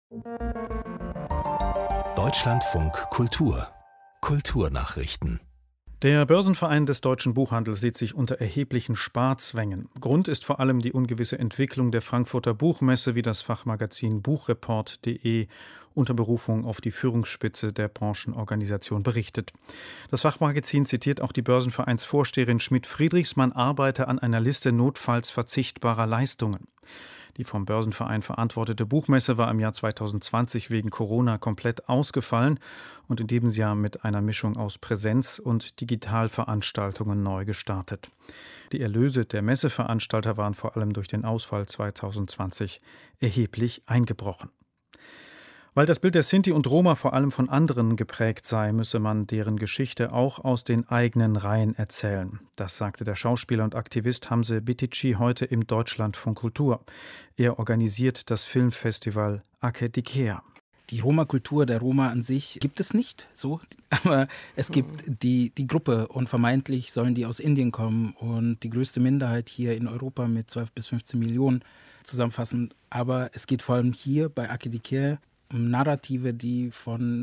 Deutschlandfunk Kultur Kulturnachrichten. Der Börsenverein des deutschen Buchhandels sieht sich unter erheblichen Sparzwängen. Grund ist vor allem die ungewisse Entwicklung der Frankfurter Buchmesse, wie das Fachmagazin Buchreport.de unter Berufung auf die Führungsspitze der Branchenorganisation berichtet. Das Fachmagazin zitiert auch die Börsenvereinsvorsteherin Schmidt-Friedrichs, man arbeite an einer Liste notfalls verzichtbarer Leistungen. Die vom Börsenverein verantwortete Buchmesse war im Jahr 2020 wegen Corona komplett ausgefallen und in diesem Jahr mit einer Mischung aus Präsenz- und Digitalveranstaltungen neu gestartet. Die Erlöse der Messeveranstalter waren vor allem durch den Ausfall 2020 erheblich eingebrochen. Weil das Bild der Sinti und Roma vor allem von anderen geprägt sei, müsse man deren Geschichte auch aus den eigenen Reihen erzählen. Das sagte der Schauspieler und Aktivist Hamse Bitici heute im Deutschlandfunk Kultur. Er organisiert das Filmfestival Akedikea. Die Roma-Kultur der Roma an sich gibt es nicht so, aber es gibt die Gruppe und vermeintlich sollen die aus Indien kommen und die größte Minderheit hier in Europa mit 12 bis 15 Millionen zusammenfassen. Aber es geht vor allem hier bei Akedikea um Narrative, die von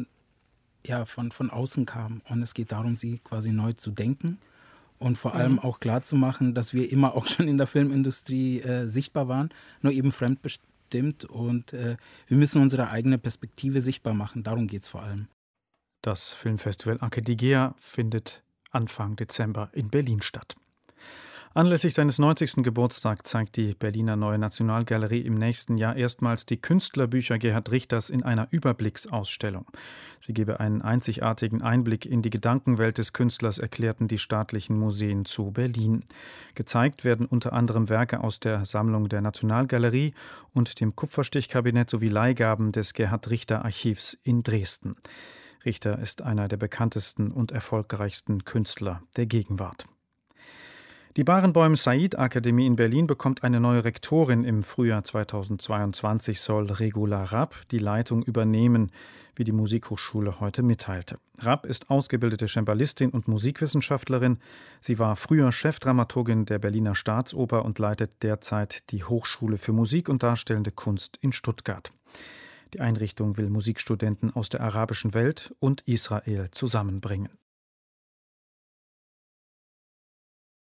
außen kamen. Und es geht darum, sie quasi neu zu denken und vor allem auch klarzumachen, dass wir immer auch schon in der Filmindustrie sichtbar waren, nur eben fremdbestimmt. Und wir müssen unsere eigene Perspektive sichtbar machen. Darum geht es vor allem. Das Filmfestival Akedikea findet Anfang Dezember in Berlin statt. Anlässlich seines 90. Geburtstags zeigt die Berliner Neue Nationalgalerie im nächsten Jahr erstmals die Künstlerbücher Gerhard Richters in einer Überblicksausstellung. Sie gebe einen einzigartigen Einblick in die Gedankenwelt des Künstlers, erklärten die staatlichen Museen zu Berlin. Gezeigt werden unter anderem Werke aus der Sammlung der Nationalgalerie und dem Kupferstichkabinett sowie Leihgaben des Gerhard Richter Archivs in Dresden. Richter ist einer der bekanntesten und erfolgreichsten Künstler der Gegenwart. Die Barenboim-Said-Akademie in Berlin bekommt eine neue Rektorin. Im Frühjahr 2022 soll Regula Rapp die Leitung übernehmen, wie die Musikhochschule heute mitteilte. Rapp ist ausgebildete Cembalistin und Musikwissenschaftlerin. Sie war früher Chefdramaturgin der Berliner Staatsoper und leitet derzeit die Hochschule für Musik und Darstellende Kunst in Stuttgart. Die Einrichtung will Musikstudenten aus der arabischen Welt und Israel zusammenbringen.